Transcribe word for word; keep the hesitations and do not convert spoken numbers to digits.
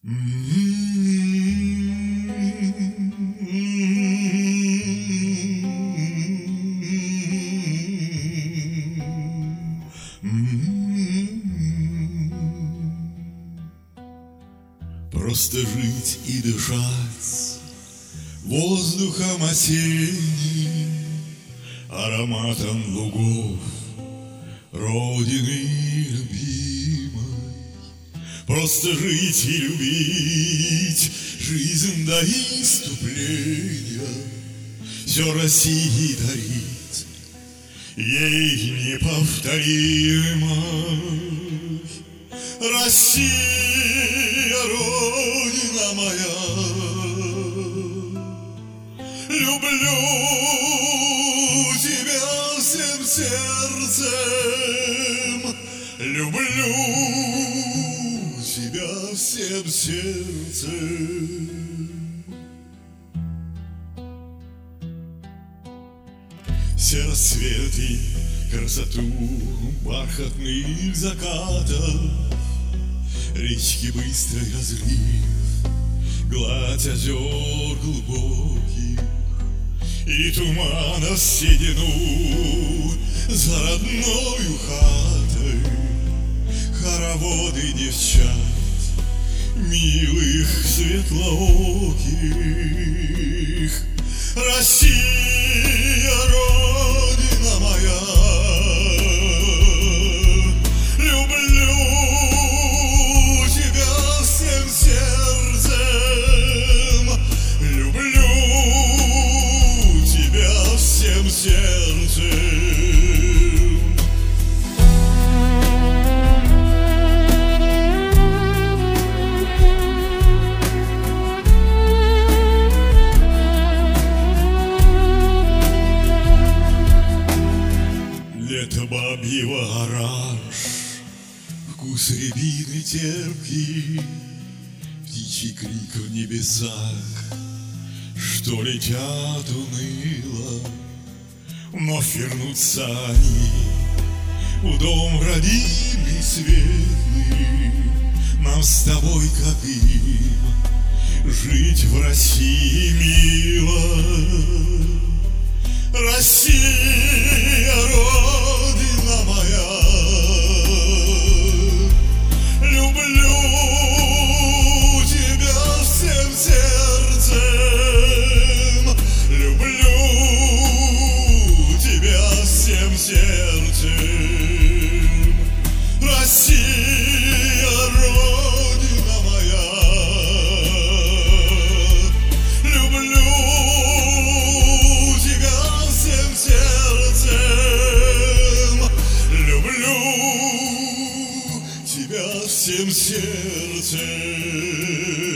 Просто жить и дышать воздухом осенним, ароматом лугов Родины любимой. Просто жить и любить жизнь до исступления, все России дарить ей неповторимой. Россия, Родина моя, люблю тебя всем сердцем, люблю тебя всем сердцем. Все рассветы, красоту бархатных закатов, речки быстрый разлив, гладь озер глубоких и туманов седину за родною хатой, хороводы девчат милых светлооких. Россия, Родина моя, люблю тебя всем сердцем, люблю тебя всем сердцем. Лето бабьего оранж, вкус рябины терпкий, птичий крик в небесах, что летят уныло. Вновь вернутся они в дом родимый светлый. Нам с тобой, как им, жить в России мило. Россия, Родина моя, люблю тебя всем сердцем, люблю тебя всем сердцем. Россия, Родина моя, люблю тебя всем сердцем, люблю тебя всем сердцем.